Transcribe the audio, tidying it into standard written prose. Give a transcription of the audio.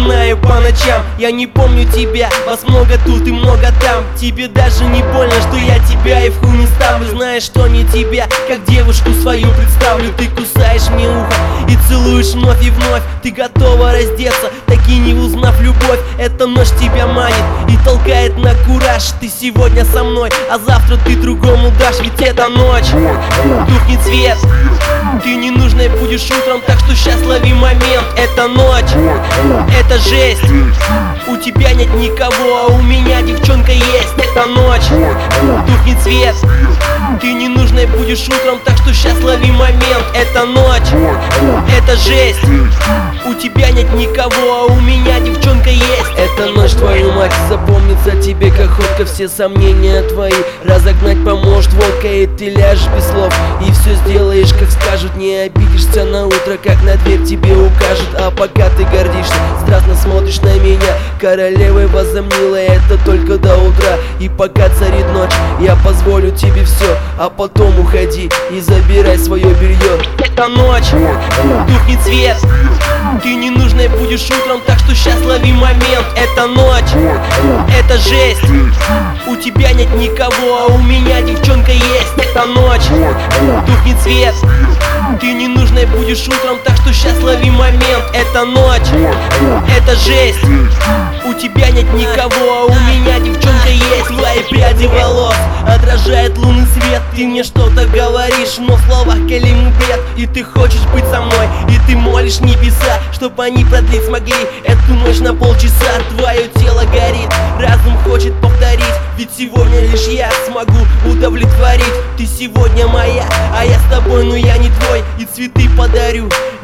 вспоминаю по ночам. Я не помню тебя, вас много тут и много там. Тебе даже не больно, что я тебя и в хуй не ставлю. Знаешь, что не тебя, как девушку свою представлю. Ты кусаешь мне ухо и целуешь вновь и вновь. Ты готова раздеться, таки не узнав любовь. Эта ночь тебя манит и толкает на кураж. Ты сегодня со мной, а завтра ты другому дашь. Ведь это ночь, тухнет свет, ты ненужной будешь утром, так что сейчас лови момент. Это ночь, это жесть, у тебя нет никого, а у меня девчонка есть. Это ночь, тухнет свет, ты ненужной будешь утром, так что сейчас лови момент. Это ночь, это жесть, у тебя нет никого, а у меня девчонка есть. Эта ночь, твою мать, запомнится тебе как ходка. Все сомнения твои разогнать поможет водка. И ты ляжешь без слов и все сделаешь как скажут. Не обидишься на утро, как на дверь тебе укажут. А пока ты гордишься, страстно смотришь на меня, королевой возомнила это только до утра. И пока царит ночь, я позволю тебе все, а потом уходи и забирай свое белье. Это ночь, тухнет свет, ты ненужной будешь утром, так что сейчас лови момент. Это ночь, это жесть, у тебя нет никого, а у меня девчонка есть. Это ночь, тухнет свет, ты ненужной будешь утром, так что сейчас лови момент. Это ночь, это жесть, у тебя нет никого, а у меня девчонка есть. Твои пряди волос отражает лунный свет. Ты мне что-то говоришь, но в словах калимый бред. И ты хочешь быть со мной, и ты молишь небеса, чтобы они продлить смогли эту ночь на полчаса. Твое тело горит, разум хочет повторить, ведь сегодня лишь я смогу удовлетворить. Ты сегодня моя, а я с тобой, но я не твой. И цветы подарю,